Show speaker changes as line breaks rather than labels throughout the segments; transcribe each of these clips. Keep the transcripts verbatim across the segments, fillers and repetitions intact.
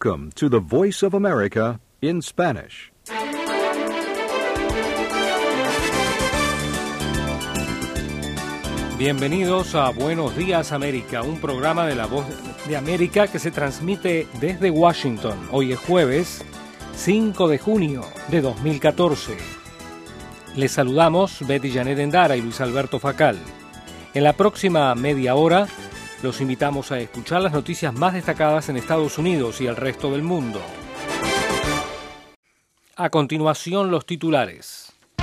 Welcome to the Voice of America in Spanish.
Bienvenidos a Buenos Días América, un programa de la Voz de América que se transmite desde Washington. Hoy es jueves cinco de junio de dos mil catorce. Les saludamos Betty Janet Endara y Luis Alberto Facal. En la próxima media hora los invitamos a escuchar las noticias más destacadas en Estados Unidos y el resto del mundo. A continuación, los titulares.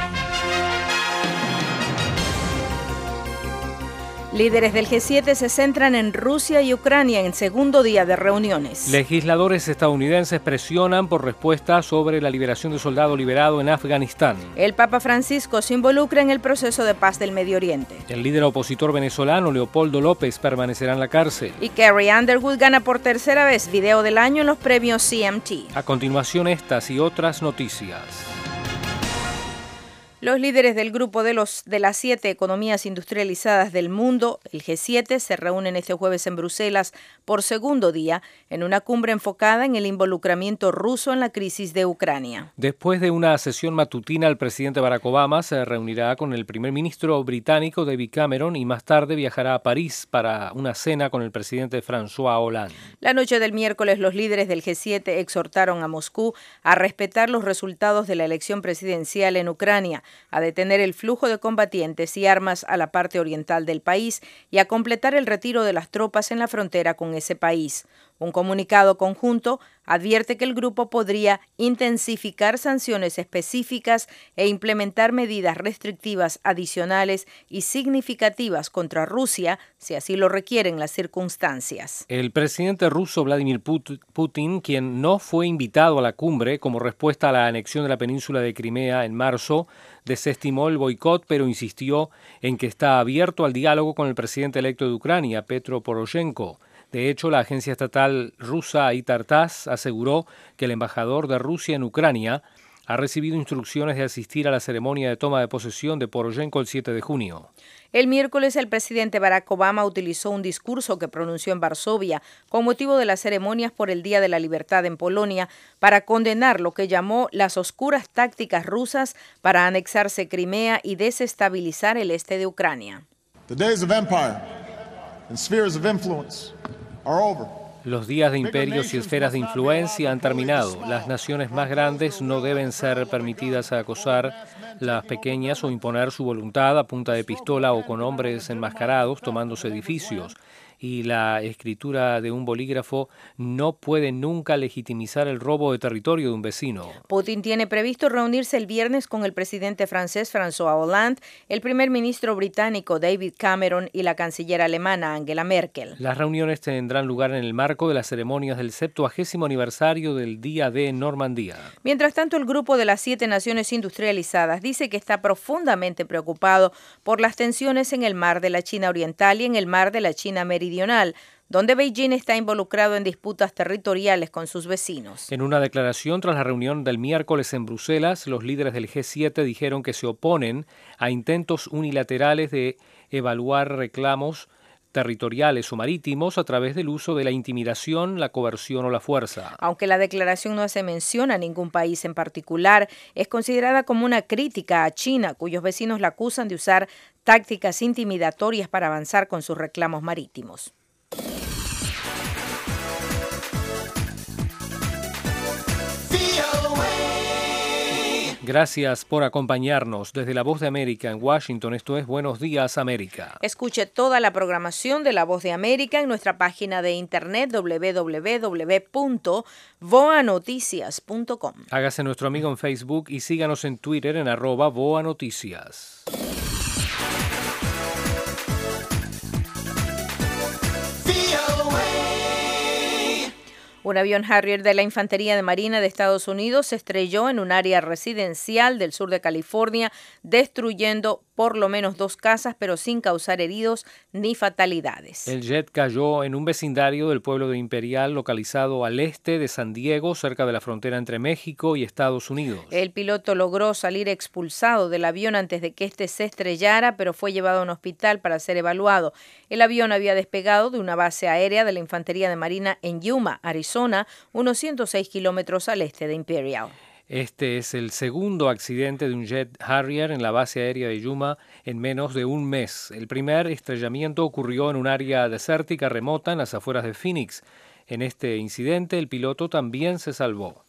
Líderes del G siete se centran en Rusia y Ucrania en segundo día de reuniones.
Legisladores estadounidenses presionan por respuesta sobre la liberación de soldado liberado en Afganistán.
El Papa Francisco se involucra en el proceso de paz del Medio Oriente.
El líder opositor venezolano Leopoldo López permanecerá en la cárcel.
Y Carrie Underwood gana por tercera vez Video del Año en los premios C M T.
A continuación, estas y otras noticias.
Los líderes del grupo de, los, de las siete economías industrializadas del mundo, el G siete, se reúnen este jueves en Bruselas por segundo día en una cumbre enfocada en el involucramiento ruso en la crisis de Ucrania.
Después de una sesión matutina, el presidente Barack Obama se reunirá con el primer ministro británico David Cameron y más tarde viajará a París para una cena con el presidente François Hollande.
La noche del miércoles, los líderes del G siete exhortaron a Moscú a respetar los resultados de la elección presidencial en Ucrania, a detener el flujo de combatientes y armas a la parte oriental del país y a completar el retiro de las tropas en la frontera con ese país. Un comunicado conjunto advierte que el grupo podría intensificar sanciones específicas e implementar medidas restrictivas adicionales y significativas contra Rusia, si así lo requieren las circunstancias.
El presidente ruso Vladimir Putin, quien no fue invitado a la cumbre como respuesta a la anexión de la península de Crimea en marzo, desestimó el boicot, pero insistió en que está abierto al diálogo con el presidente electo de Ucrania, Petro Poroshenko. De hecho, la agencia estatal rusa I T A R T A S aseguró que el embajador de Rusia en Ucrania ha recibido instrucciones de asistir a la ceremonia de toma de posesión de Poroshenko el siete de junio.
El miércoles, el presidente Barack Obama utilizó un discurso que pronunció en Varsovia con motivo de las ceremonias por el Día de la Libertad en Polonia para condenar lo que llamó las oscuras tácticas rusas para anexarse Crimea y desestabilizar el este de Ucrania.
The days of empire and spheres of influence are over.
Los días de imperios y esferas de influencia han terminado. Las naciones más grandes no deben ser permitidas a acosar las pequeñas o imponer su voluntad a punta de pistola o con hombres enmascarados tomándose edificios. Y la escritura de un bolígrafo no puede nunca legitimizar el robo de territorio de un vecino.
Putin tiene previsto reunirse el viernes con el presidente francés François Hollande, el primer ministro británico David Cameron y la canciller alemana Angela Merkel.
Las reuniones tendrán lugar en el marco de las ceremonias del septuagésimo aniversario del Día de Normandía.
Mientras tanto, el grupo de las siete naciones industrializadas dice que está profundamente preocupado por las tensiones en el mar de la China Oriental y en el mar de la China Meridional, donde Beijing está involucrado en disputas territoriales con sus vecinos.
En una declaración tras la reunión del miércoles en Bruselas, los líderes del G siete dijeron que se oponen a intentos unilaterales de evaluar reclamos territoriales o marítimos a través del uso de la intimidación, la coerción o la fuerza.
Aunque la declaración no hace mención a ningún país en particular, es considerada como una crítica a China, cuyos vecinos la acusan de usar tácticas intimidatorias para avanzar con sus reclamos marítimos.
Gracias por acompañarnos. Desde La Voz de América en Washington, esto es Buenos Días América.
Escuche toda la programación de La Voz de América en nuestra página de internet doble u doble u doble u punto voa noticias punto com.
Hágase nuestro amigo en Facebook y síganos en Twitter en arroba Voa Noticias.
Un avión Harrier de la Infantería de Marina de Estados Unidos se estrelló en un área residencial del sur de California, destruyendo por lo menos dos casas, pero sin causar heridos ni fatalidades.
El jet cayó en un vecindario del pueblo de Imperial, localizado al este de San Diego, cerca de la frontera entre México y Estados Unidos.
El piloto logró salir expulsado del avión antes de que éste se estrellara, pero fue llevado a un hospital para ser evaluado. El avión había despegado de una base aérea de la Infantería de Marina en Yuma, Arizona, unos ciento seis kilómetros al este de Imperial.
Este es el segundo accidente de un jet Harrier en la base aérea de Yuma en menos de un mes. El primer estrellamiento ocurrió en un área desértica remota en las afueras de Phoenix. En este incidente, el piloto también se salvó.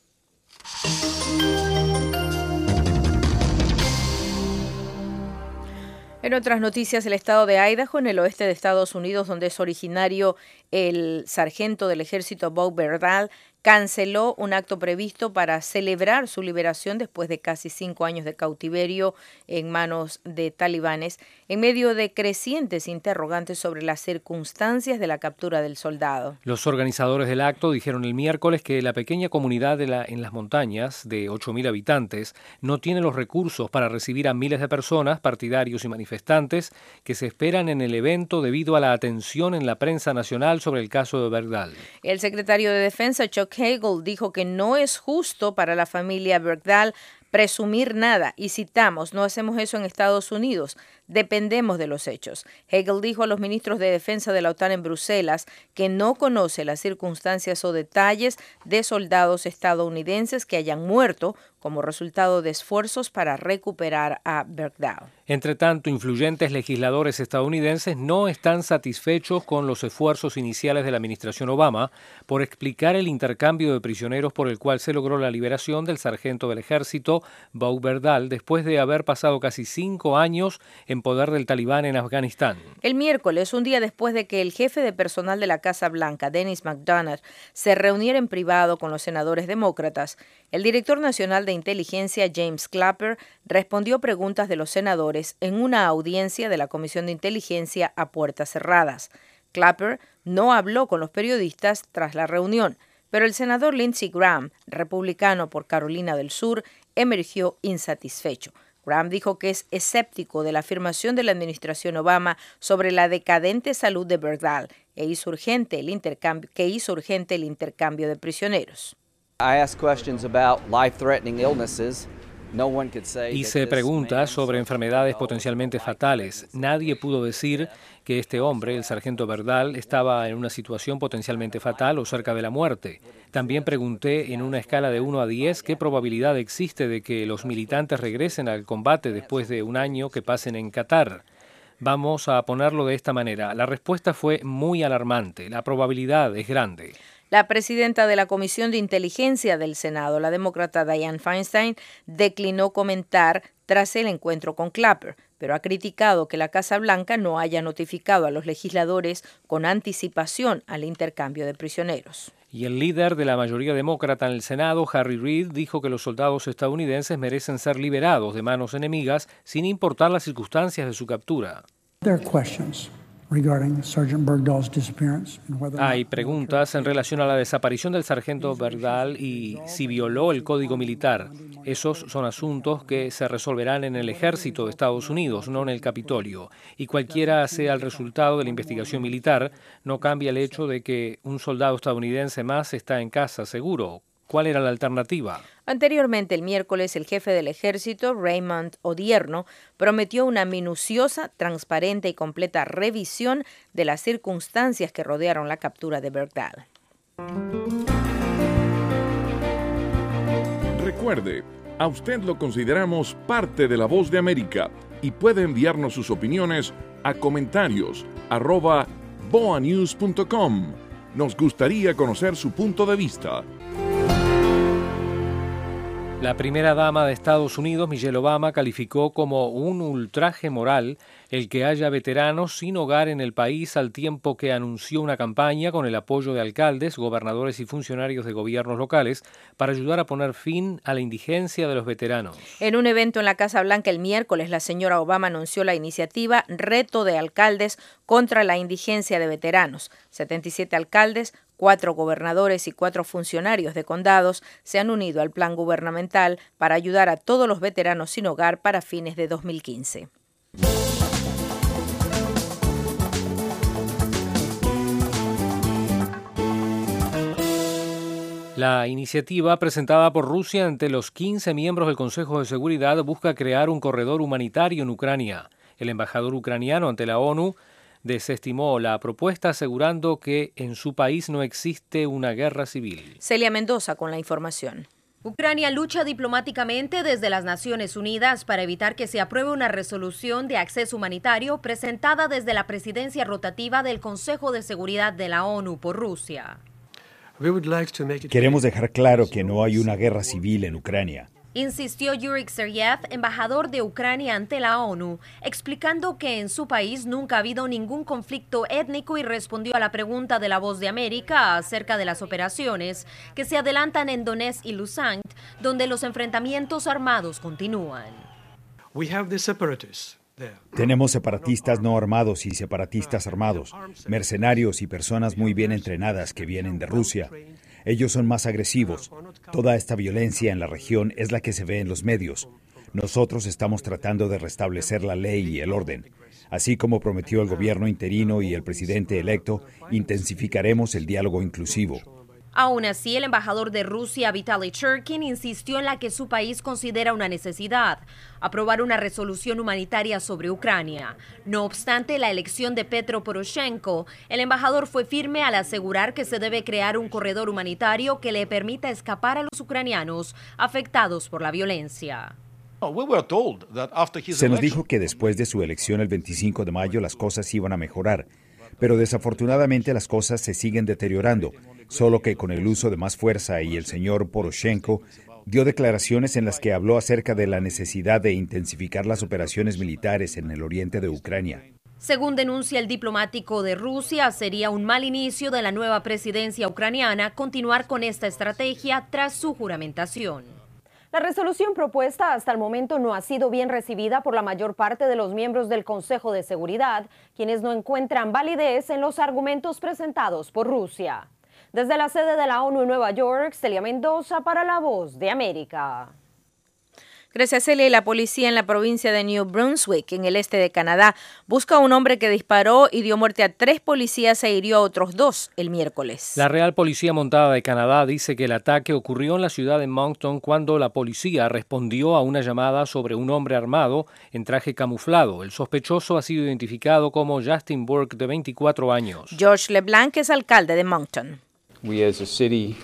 En otras noticias, el estado de Idaho, en el oeste de Estados Unidos, donde es originario el sargento del ejército Bob Berdahl, canceló un acto previsto para celebrar su liberación después de casi cinco años de cautiverio en manos de talibanes, en medio de crecientes interrogantes sobre las circunstancias de la captura del soldado.
Los organizadores del acto dijeron el miércoles que la pequeña comunidad de la, en las montañas, de ocho mil habitantes, no tiene los recursos para recibir a miles de personas, partidarios y manifestantes, que se esperan en el evento debido a la atención en la prensa nacional sobre el caso de Berdahl.
El secretario de Defensa, Chuck Hagel, dijo que no es justo para la familia Berdahl presumir nada, y citamos, no hacemos eso en Estados Unidos, dependemos de los hechos. Hagel dijo a los ministros de defensa de la OTAN en Bruselas que no conoce las circunstancias o detalles de soldados estadounidenses que hayan muerto como resultado de esfuerzos para recuperar a Berdahl.
Entre tanto, influyentes legisladores estadounidenses no están satisfechos con los esfuerzos iniciales de la administración Obama por explicar el intercambio de prisioneros por el cual se logró la liberación del sargento del ejército Bob Berdahl después de haber pasado casi cinco años en poder del talibán en Afganistán.
El miércoles, un día después de que el jefe de personal de la Casa Blanca, Dennis McDonough, se reuniera en privado con los senadores demócratas, el director nacional de inteligencia, James Clapper, respondió preguntas de los senadores en una audiencia de la Comisión de Inteligencia a puertas cerradas. Clapper no habló con los periodistas tras la reunión, pero el senador Lindsey Graham, republicano por Carolina del Sur, emergió insatisfecho. Graham dijo que es escéptico de la afirmación de la administración Obama sobre la decadente salud de Berdahl e hizo urgente el intercambio, que hizo urgente el intercambio de prisioneros.
Hice preguntas sobre enfermedades potencialmente fatales. Nadie pudo decir que este hombre, el sargento Berdahl, estaba en una situación potencialmente fatal o cerca de la muerte. También pregunté en una escala de uno a diez qué probabilidad existe de que los militantes regresen al combate después de un año que pasen en Qatar. Vamos a ponerlo de esta manera. La respuesta fue muy alarmante. La probabilidad es grande.
La presidenta de la Comisión de Inteligencia del Senado, la demócrata Dianne Feinstein, declinó comentar tras el encuentro con Clapper, pero ha criticado que la Casa Blanca no haya notificado a los legisladores con anticipación al intercambio de prisioneros.
Y el líder de la mayoría demócrata en el Senado, Harry Reid, dijo que los soldados estadounidenses merecen ser liberados de manos enemigas sin importar las circunstancias de su captura.
There are questions.
Hay preguntas en relación a la desaparición del sargento Berdahl y si violó el código militar. Esos son asuntos que se resolverán en el ejército de Estados Unidos, no en el Capitolio. Y cualquiera sea el resultado de la investigación militar, no cambia el hecho de que un soldado estadounidense más está en casa seguro. ¿Cuál era la alternativa?
Anteriormente, el miércoles, el jefe del ejército, Raymond Odierno, prometió una minuciosa, transparente y completa revisión de las circunstancias que rodearon la captura de Berdahl.
Recuerde, a usted lo consideramos parte de La Voz de América y puede enviarnos sus opiniones a comentarios arroba boanews punto com. Nos gustaría conocer su punto de vista.
La primera dama de Estados Unidos, Michelle Obama, calificó como un ultraje moral el que haya veteranos sin hogar en el país al tiempo que anunció una campaña con el apoyo de alcaldes, gobernadores y funcionarios de gobiernos locales para ayudar a poner fin a la indigencia de los veteranos.
En un evento en la Casa Blanca el miércoles, la señora Obama anunció la iniciativa Reto de Alcaldes contra la Indigencia de Veteranos. setenta y siete alcaldes, cuatro gobernadores y cuatro funcionarios de condados se han unido al plan gubernamental para ayudar a todos los veteranos sin hogar para fines de dos mil quince.
La iniciativa presentada por Rusia ante los quince miembros del Consejo de Seguridad busca crear un corredor humanitario en Ucrania. El embajador ucraniano ante la ONU desestimó la propuesta asegurando que en su país no existe una guerra civil.
Celia Mendoza con la información.
Ucrania lucha diplomáticamente desde las Naciones Unidas para evitar que se apruebe una resolución de acceso humanitario presentada desde la presidencia rotativa del Consejo de Seguridad de la ONU por Rusia.
Queremos dejar claro que no hay una guerra civil en Ucrania,
insistió Yuri Sergeyev, embajador de Ucrania ante la ONU, explicando que en su país nunca ha habido ningún conflicto étnico y respondió a la pregunta de La Voz de América acerca de las operaciones que se adelantan en Donetsk y Luhansk, donde los enfrentamientos armados continúan.
Tenemos separatistas no armados y separatistas armados, mercenarios y personas muy bien entrenadas que vienen de Rusia. Ellos son más agresivos. Toda esta violencia en la región es la que se ve en los medios. Nosotros estamos tratando de restablecer la ley y el orden. Así como prometió el gobierno interino y el presidente electo, intensificaremos el diálogo inclusivo.
Aún así, el embajador de Rusia, Vitaly Churkin, insistió en la que su país considera una necesidad, aprobar una resolución humanitaria sobre Ucrania. No obstante la elección de Petro Poroshenko, el embajador fue firme al asegurar que se debe crear un corredor humanitario que le permita escapar a los ucranianos afectados por la violencia.
Se nos dijo que después de su elección el veinticinco de mayo las cosas iban a mejorar, pero desafortunadamente las cosas se siguen deteriorando. Solo que con el uso de más fuerza y el señor Poroshenko dio declaraciones en las que habló acerca de la necesidad de intensificar las operaciones militares en el oriente de Ucrania.
Según denuncia el diplomático de Rusia, sería un mal inicio de la nueva presidencia ucraniana continuar con esta estrategia tras su juramentación.
La resolución propuesta hasta el momento no ha sido bien recibida por la mayor parte de los miembros del Consejo de Seguridad, quienes no encuentran validez en los argumentos presentados por Rusia. Desde la sede de la ONU en Nueva York, Celia Mendoza para La Voz de América.
Gracias, Celia. La policía en la provincia de New Brunswick, en el este de Canadá, busca a un hombre que disparó y dio muerte a tres policías e hirió a otros dos el miércoles.
La Real Policía Montada de Canadá dice que el ataque ocurrió en la ciudad de Moncton cuando la policía respondió a una llamada sobre un hombre armado en traje camuflado. El sospechoso ha sido identificado como Justin Burke, de veinticuatro años.
George LeBlanc es alcalde de Moncton.
We as a city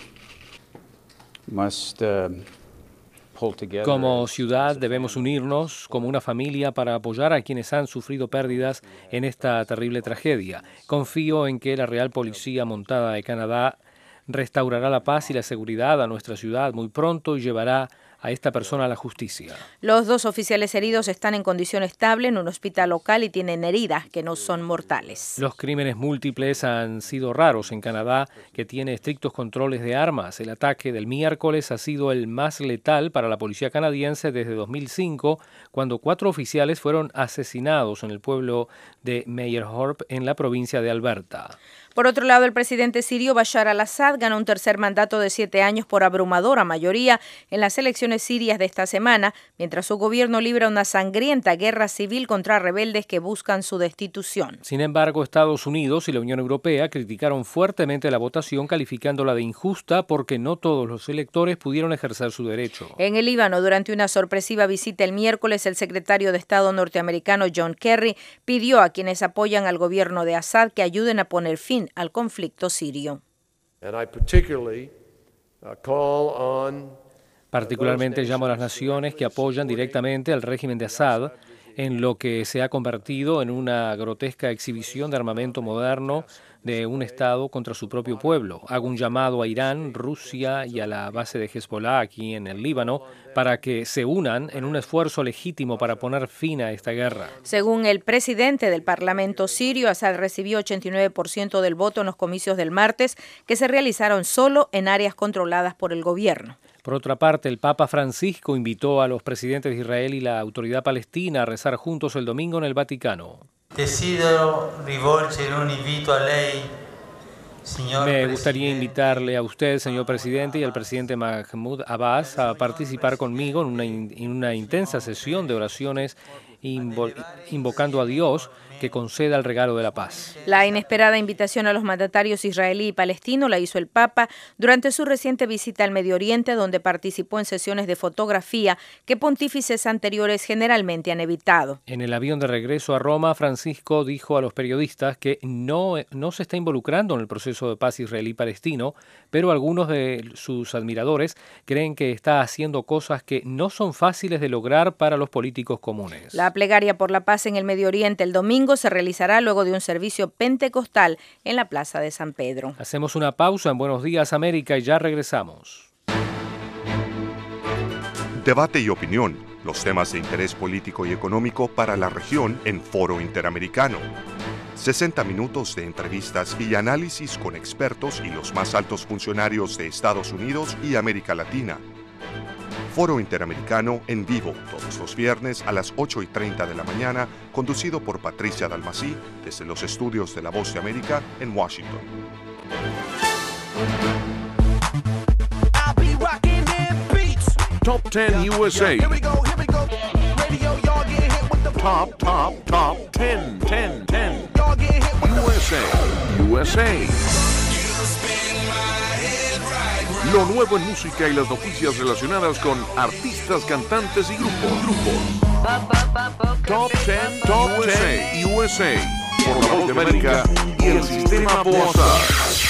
must uh...
Como ciudad debemos unirnos como una familia para apoyar a quienes han sufrido pérdidas en esta terrible tragedia. Confío en que la Real Policía Montada de Canadá restaurará la paz y la seguridad a nuestra ciudad muy pronto y llevará a esta persona a la justicia.
Los dos oficiales heridos están en condición estable en un hospital local y tienen heridas que no son mortales.
Los crímenes múltiples han sido raros en Canadá, que tiene estrictos controles de armas. El ataque del miércoles ha sido el más letal para la policía canadiense desde dos mil cinco, cuando cuatro oficiales fueron asesinados en el pueblo de Meyerthorpe, en la provincia de Alberta.
Por otro lado, el presidente sirio Bashar al-Assad ganó un tercer mandato de siete años por abrumadora mayoría en las elecciones sirias de esta semana, mientras su gobierno libra una sangrienta guerra civil contra rebeldes que buscan su destitución.
Sin embargo, Estados Unidos y la Unión Europea criticaron fuertemente la votación, calificándola de injusta porque no todos los electores pudieron ejercer su derecho.
En el Líbano, durante una sorpresiva visita el miércoles, el secretario de Estado norteamericano John Kerry pidió a quienes apoyan al gobierno de Assad que ayuden a poner fin al conflicto sirio.
Particularmente llamo a las naciones que apoyan directamente al régimen de Assad en lo que se ha convertido en una grotesca exhibición de armamento moderno de un Estado contra su propio pueblo. Hago un llamado a Irán, Rusia y a la base de Hezbollah aquí en el Líbano para que se unan en un esfuerzo legítimo para poner fin a esta guerra.
Según el presidente del Parlamento sirio, Assad recibió ochenta y nueve por ciento del voto en los comicios del martes, que se realizaron solo en áreas controladas por el gobierno.
Por otra parte, el Papa Francisco invitó a los presidentes de Israel y la autoridad palestina a rezar juntos el domingo en el Vaticano. Me gustaría invitarle a usted, señor presidente, y al presidente Mahmoud Abbas a participar conmigo en una, in, en una intensa sesión de oraciones invo- invocando a Dios que conceda el regalo de la paz.
La inesperada invitación a los mandatarios israelí y palestino la hizo el Papa durante su reciente visita al Medio Oriente, donde participó en sesiones de fotografía que pontífices anteriores generalmente han evitado.
En el avión de regreso a Roma, Francisco dijo a los periodistas que no, no se está involucrando en el proceso de paz israelí-palestino, pero algunos de sus admiradores creen que está haciendo cosas que no son fáciles de lograr para los políticos comunes.
La plegaria por la paz en el Medio Oriente el domingo se realizará luego de un servicio pentecostal en la Plaza de San Pedro.
Hacemos una pausa en Buenos Días América y ya regresamos.
Debate y opinión, los temas de interés político y económico para la región en Foro Interamericano. sesenta minutos de entrevistas y análisis con expertos y los más altos funcionarios de Estados Unidos y América Latina. Foro Interamericano en vivo todos los viernes a las ocho y treinta de la mañana, conducido por Patricia Dalmací desde los estudios de La Voz de América en Washington.
Top ten U S A. Top, top, top ten, ten, ten. U S A. U S A. Lo nuevo en música y las noticias relacionadas con artistas, cantantes y grupos. grupos. Top ten, Top ten U S A. Por La Voz de América y el Sistema Boazar.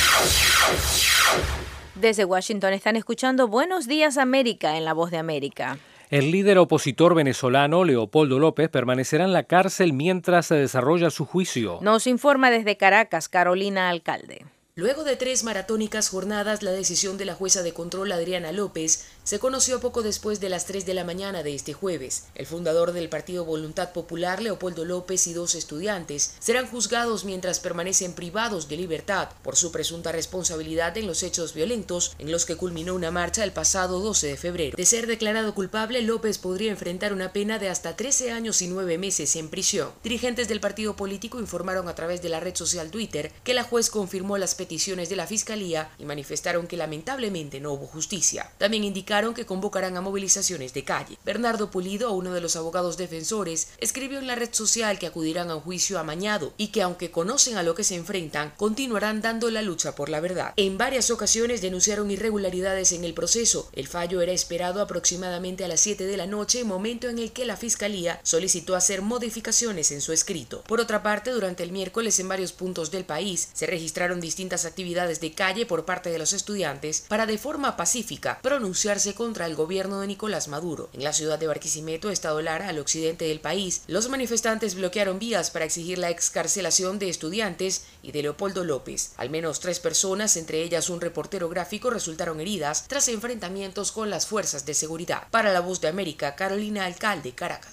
Desde Washington están escuchando Buenos Días América en La Voz de América.
El líder opositor venezolano, Leopoldo López, permanecerá en la cárcel mientras se desarrolla su juicio.
Nos informa desde Caracas, Carolina Alcalde.
Luego de tres maratónicas jornadas, la decisión de la jueza de control Adriana López se conoció poco después de las tres de la mañana de este jueves. El fundador del Partido Voluntad Popular, Leopoldo López, y dos estudiantes serán juzgados mientras permanecen privados de libertad por su presunta responsabilidad en los hechos violentos en los que culminó una marcha el pasado doce de febrero. De ser declarado culpable, López podría enfrentar una pena de hasta trece años y nueve meses en prisión. Dirigentes del partido político informaron a través de la red social Twitter que la juez confirmó las peticiones de la Fiscalía y manifestaron que lamentablemente no hubo justicia. También indicaron que convocarán a movilizaciones de calle. Bernardo Pulido, uno de los abogados defensores, escribió en la red social que acudirán a un juicio amañado y que, aunque conocen a lo que se enfrentan, continuarán dando la lucha por la verdad. En varias ocasiones denunciaron irregularidades en el proceso. El fallo era esperado aproximadamente a las siete de la noche, momento en el que la Fiscalía solicitó hacer modificaciones en su escrito. Por otra parte, durante el miércoles en varios puntos del país se registraron distintas actividades de calle por parte de los estudiantes para, de forma pacífica, pronunciarse contra el gobierno de Nicolás Maduro. En la ciudad de Barquisimeto, estado Lara, al occidente del país, los manifestantes bloquearon vías para exigir la excarcelación de estudiantes y de Leopoldo López. Al menos tres personas, entre ellas un reportero gráfico, resultaron heridas tras enfrentamientos con las fuerzas de seguridad. Para La Voz de América, Carolina Alcalde, Caracas.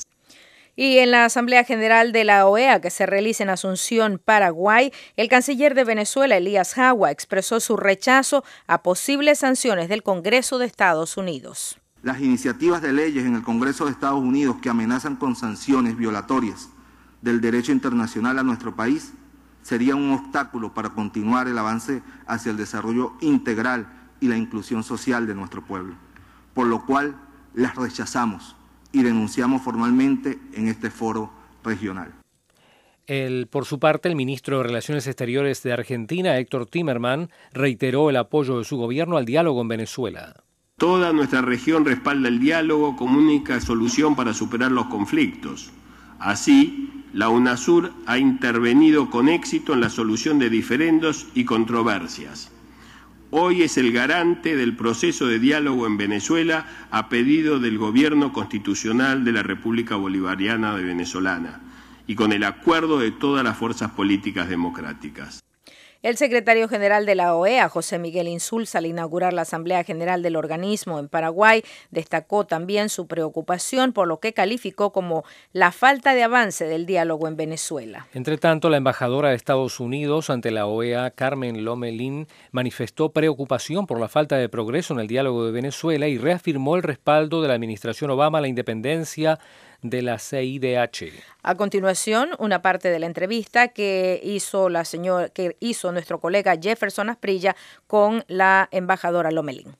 Y en la Asamblea General de la O E A, que se realiza en Asunción, Paraguay, el canciller de Venezuela, Elías Jagua, expresó su rechazo a posibles sanciones del Congreso de Estados Unidos.
Las iniciativas de leyes en el Congreso de Estados Unidos que amenazan con sanciones violatorias del derecho internacional a nuestro país serían un obstáculo para continuar el avance hacia el desarrollo integral y la inclusión social de nuestro pueblo, por lo cual las rechazamos y denunciamos formalmente en este foro regional.
El, por su parte, el ministro de Relaciones Exteriores de Argentina, Héctor Timerman, reiteró el apoyo de su gobierno al diálogo en Venezuela.
Toda nuestra región respalda el diálogo como única solución para superar los conflictos. Así, la UNASUR ha intervenido con éxito en la solución de diferendos y controversias. Hoy es el garante del proceso de diálogo en Venezuela a pedido del Gobierno Constitucional de la República Bolivariana de Venezolana y con el acuerdo de todas las fuerzas políticas democráticas.
El secretario general de la O E A, José Miguel Insulza, al inaugurar la Asamblea General del organismo en Paraguay, destacó también su preocupación por lo que calificó como la falta de avance del diálogo en Venezuela.
Entre tanto, la embajadora de Estados Unidos ante la O E A, Carmen Lomelín, manifestó preocupación por la falta de progreso en el diálogo de Venezuela y reafirmó el respaldo de la administración Obama a la independencia de la C I D H.
A continuación, una parte de la entrevista que hizo la señora, que hizo nuestro colega Jefferson Asprilla con la embajadora Lomelín.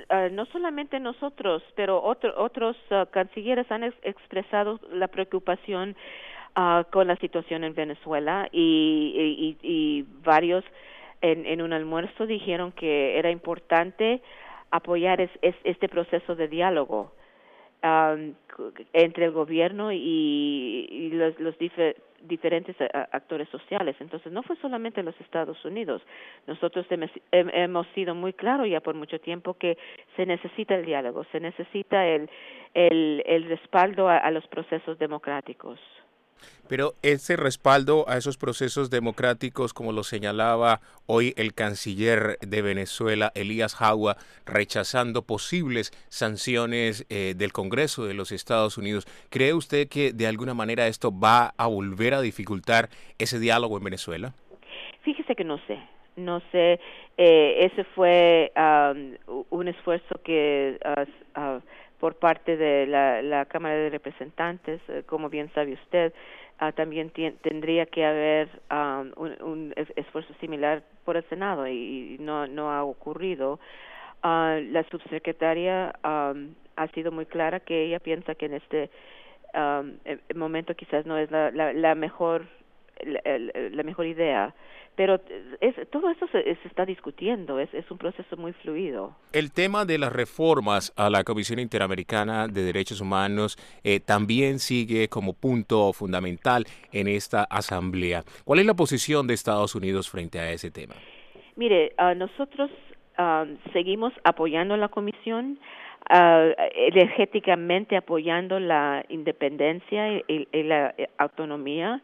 uh, no solamente nosotros, pero otro, otros uh, cancilleres han ex- expresado la preocupación uh, con la situación en Venezuela y, y, y varios en, en un almuerzo dijeron que era importante apoyar es, es, este proceso de diálogo um, entre el gobierno y, y los, los difer, diferentes a, actores sociales. Entonces, no fue solamente los Estados Unidos. Nosotros hemos, hemos sido muy claros ya por mucho tiempo que se necesita el diálogo, se necesita el, el, el respaldo a, a los procesos democráticos.
Pero ese respaldo a esos procesos democráticos, como lo señalaba hoy el canciller de Venezuela, Elías Jagua, rechazando posibles sanciones eh, del Congreso de los Estados Unidos, ¿cree usted que de alguna manera esto va a volver a dificultar ese diálogo en Venezuela?
Fíjese que no sé. No sé, eh, ese fue um, un esfuerzo que uh, uh, por parte de la, la Cámara de Representantes, uh, como bien sabe usted, uh, también t- tendría que haber um, un, un esfuerzo similar por el Senado y, y no, no ha ocurrido. Uh, la subsecretaria um, ha sido muy clara que ella piensa que en este um, momento quizás no es la, la, la mejor la, la mejor idea. Pero es, todo eso se, se está discutiendo, es, es un proceso muy fluido.
El tema de las reformas a la Comisión Interamericana de Derechos Humanos eh, también sigue como punto fundamental en esta asamblea. ¿Cuál es la posición de Estados Unidos frente a ese tema?
Mire, uh, nosotros uh, seguimos apoyando la comisión, uh, energéticamente apoyando la independencia y, y la autonomía,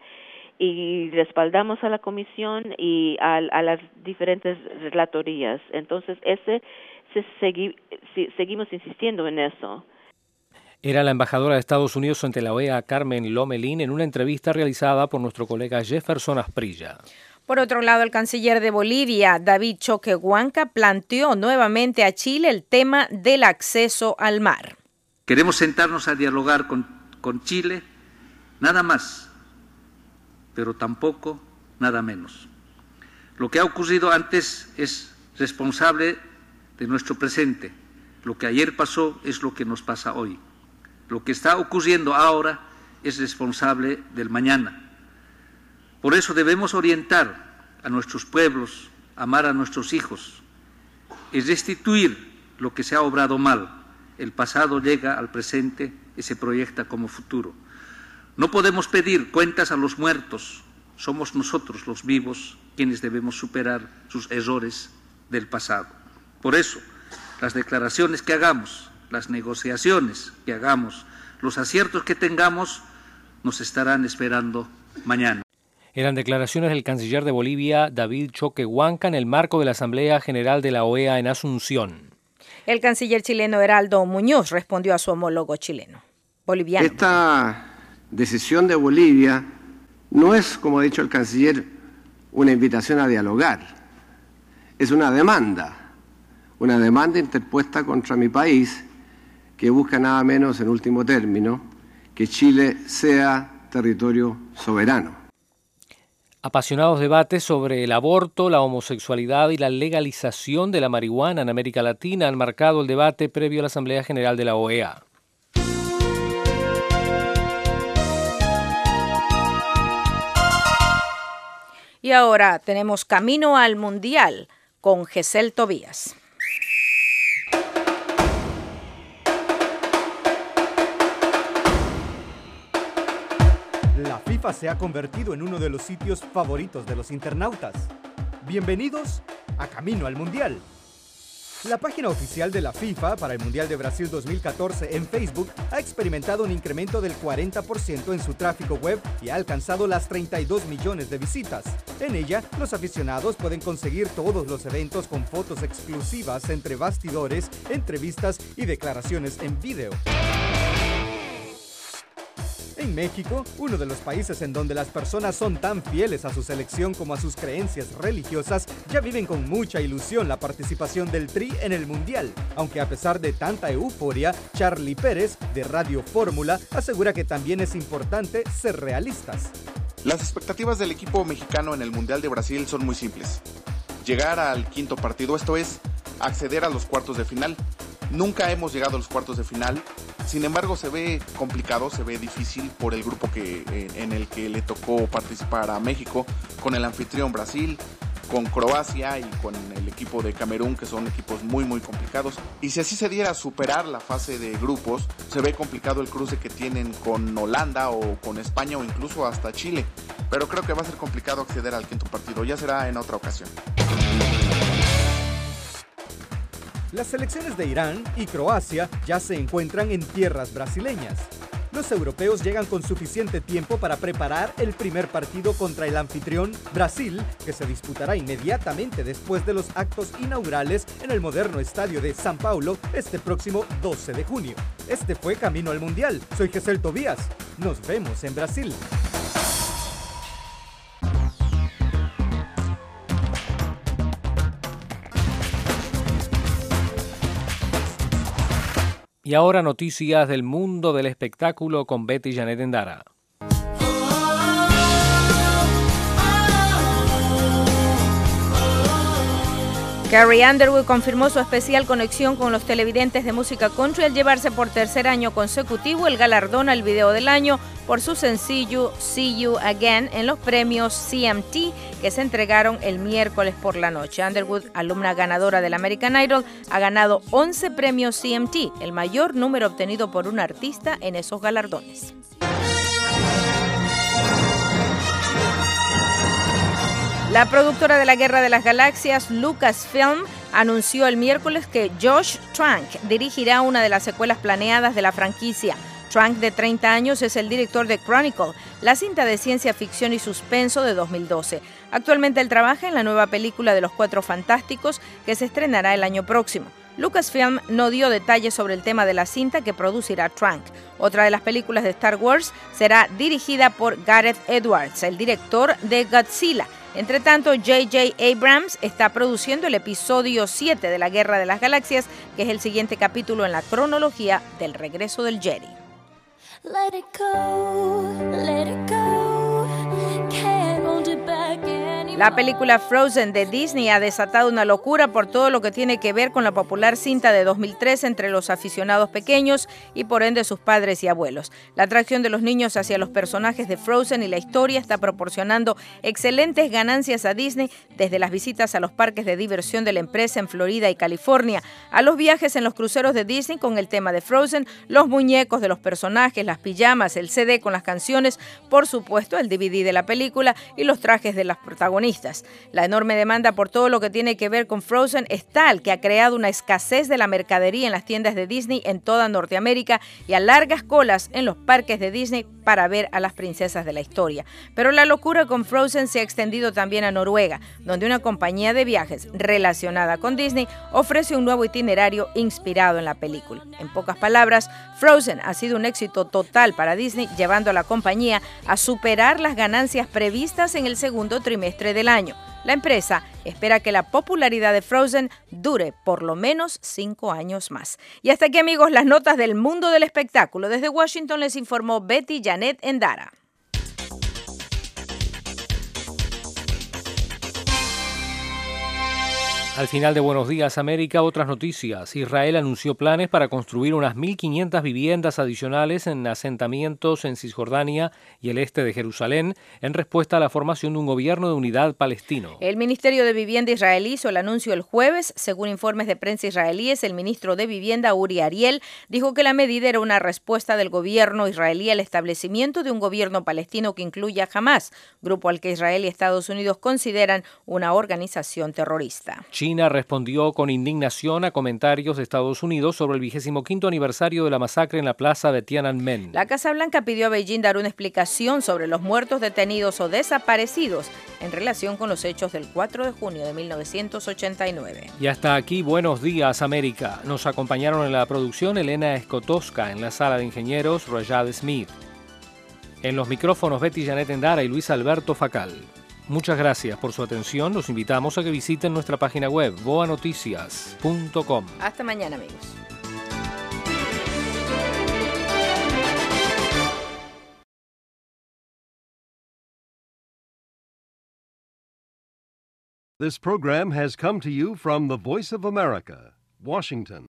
y respaldamos a la comisión y a, a las diferentes relatorías. Entonces, ese se segui, si, seguimos insistiendo en eso.
Era la embajadora de Estados Unidos ante la O E A, Carmen Lomelín, en una entrevista realizada por nuestro colega Jefferson Asprilla.
Por otro lado, el canciller de Bolivia, David Choquehuanca, planteó nuevamente a Chile el tema del acceso al mar.
Queremos sentarnos a dialogar con, con Chile, nada más, pero tampoco nada menos. Lo que ha ocurrido antes es responsable de nuestro presente. Lo que ayer pasó es lo que nos pasa hoy. Lo que está ocurriendo ahora es responsable del mañana. Por eso debemos orientar a nuestros pueblos, amar a nuestros hijos y restituir lo que se ha obrado mal. El pasado llega al presente y se proyecta como futuro. No podemos pedir cuentas a los muertos, somos nosotros los vivos quienes debemos superar sus errores del pasado. Por eso, las declaraciones que hagamos, las negociaciones que hagamos, los aciertos que tengamos, nos estarán esperando mañana.
Eran declaraciones del canciller de Bolivia, David Choquehuanca, en el marco de la Asamblea General de la O E A en Asunción.
El canciller chileno Heraldo Muñoz respondió a su homólogo chileno, boliviano.
Esta decisión de Bolivia no es, como ha dicho el canciller, una invitación a dialogar, es una demanda, una demanda interpuesta contra mi país que busca nada menos, en último término, que Chile sea territorio soberano.
Apasionados debates sobre el aborto, la homosexualidad y la legalización de la marihuana en América Latina han marcado el debate previo a la Asamblea General de la O E A.
Y ahora tenemos Camino al Mundial con Gesel Tobías.
La FIFA se ha convertido en uno de los sitios favoritos de los internautas. Bienvenidos a Camino al Mundial. La página oficial de la FIFA para el Mundial de Brasil dos mil catorce en Facebook ha experimentado un incremento del cuarenta por ciento en su tráfico web y ha alcanzado las treinta y dos millones de visitas. En ella, los aficionados pueden conseguir todos los eventos con fotos exclusivas entre bastidores, entrevistas y declaraciones en video. En México, uno de los países en donde las personas son tan fieles a su selección como a sus creencias religiosas, ya viven con mucha ilusión la participación del Tri en el Mundial. Aunque a pesar de tanta euforia, Charly Pérez, de Radio Fórmula, asegura que también es importante ser realistas.
Las expectativas del equipo mexicano en el Mundial de Brasil son muy simples. Llegar al quinto partido, esto es, acceder a los cuartos de final. Nunca hemos llegado a los cuartos de final, sin embargo se ve complicado, se ve difícil por el grupo que, eh, en el que le tocó participar a México, con el anfitrión Brasil, con Croacia y con el equipo de Camerún, que son equipos muy muy complicados. Y si así se diera superar la fase de grupos, se ve complicado el cruce que tienen con Holanda o con España o incluso hasta Chile. Pero creo que va a ser complicado acceder al quinto partido, ya será en otra ocasión.
Las selecciones de Irán y Croacia ya se encuentran en tierras brasileñas. Los europeos llegan con suficiente tiempo para preparar el primer partido contra el anfitrión Brasil, que se disputará inmediatamente después de los actos inaugurales en el moderno estadio de São Paulo este próximo doce de junio. Este fue Camino al Mundial. Soy Gesel Tobías. Nos vemos en Brasil.
Y ahora noticias del mundo del espectáculo con Betty Janet Endara.
Carrie Underwood confirmó su especial conexión con los televidentes de música country al llevarse por tercer año consecutivo el galardón al video del año por su sencillo See You Again en los premios C M T que se entregaron el miércoles por la noche. Underwood, alumna ganadora del American Idol, ha ganado once premios C M T, el mayor número obtenido por un artista en esos galardones. La productora de la Guerra de las Galaxias, Lucasfilm, anunció el miércoles que Josh Trank dirigirá una de las secuelas planeadas de la franquicia. Trank, de treinta años, es el director de Chronicle, la cinta de ciencia ficción y suspenso de dos mil doce. Actualmente él trabaja en la nueva película de los Cuatro Fantásticos, que se estrenará el año próximo. Lucasfilm no dio detalles sobre el tema de la cinta que producirá Trank. Otra de las películas de Star Wars será dirigida por Gareth Edwards, el director de Godzilla. Entre tanto, J J Abrams está produciendo el episodio siete de la Guerra de las Galaxias, que es el siguiente capítulo en la cronología del regreso del Jedi. Let it go, let it go. Can't hold it back anymore. La película Frozen de Disney ha desatado una locura por todo lo que tiene que ver con la popular cinta de dos mil tres entre los aficionados pequeños y por ende sus padres y abuelos. La atracción de los niños hacia los personajes de Frozen y la historia está proporcionando excelentes ganancias a Disney, desde las visitas a los parques de diversión de la empresa en Florida y California, a los viajes en los cruceros de Disney con el tema de Frozen, los muñecos de los personajes, las pijamas, el C D con las canciones, por supuesto el D V D de la película y los trajes de las protagonistas. La enorme demanda por todo lo que tiene que ver con Frozen es tal que ha creado una escasez de la mercadería en las tiendas de Disney en toda Norteamérica y a largas colas en los parques de Disney para ver a las princesas de la historia. Pero la locura con Frozen se ha extendido también a Noruega, donde una compañía de viajes relacionada con Disney ofrece un nuevo itinerario inspirado en la película. En pocas palabras, Frozen ha sido un éxito total para Disney, llevando a la compañía a superar las ganancias previstas en el segundo trimestre del año. La empresa espera que la popularidad de Frozen dure por lo menos cinco años más. Y hasta aquí, amigos, las notas del mundo del espectáculo. Desde Washington les informó Betty Janet Endara.
Al final de Buenos Días América, otras noticias. Israel anunció planes para construir unas mil quinientas viviendas adicionales en asentamientos en Cisjordania y el este de Jerusalén, en respuesta a la formación de un gobierno de unidad palestino.
El Ministerio de Vivienda israelí hizo el anuncio el jueves. Según informes de prensa israelíes, el ministro de Vivienda, Uri Ariel, dijo que la medida era una respuesta del gobierno israelí al establecimiento de un gobierno palestino que incluya a Hamás, grupo al que Israel y Estados Unidos consideran una organización terrorista.
China respondió con indignación a comentarios de Estados Unidos sobre el vigésimo quinto aniversario de la masacre en la plaza de Tiananmen.
La Casa Blanca pidió a Beijing dar una explicación sobre los muertos detenidos o desaparecidos en relación con los hechos del cuatro de junio de mil novecientos ochenta y nueve.
Y hasta aquí, Buenos Días América. Nos acompañaron en la producción Elena Escotoska, en la sala de ingenieros Rayad Smith. En los micrófonos Betty Janet Endara y Luis Alberto Facal. Muchas gracias por su atención. Los invitamos a que visiten nuestra página web boa noticias punto com.
Hasta mañana, amigos.
This program has come to you from the Voice of America, Washington.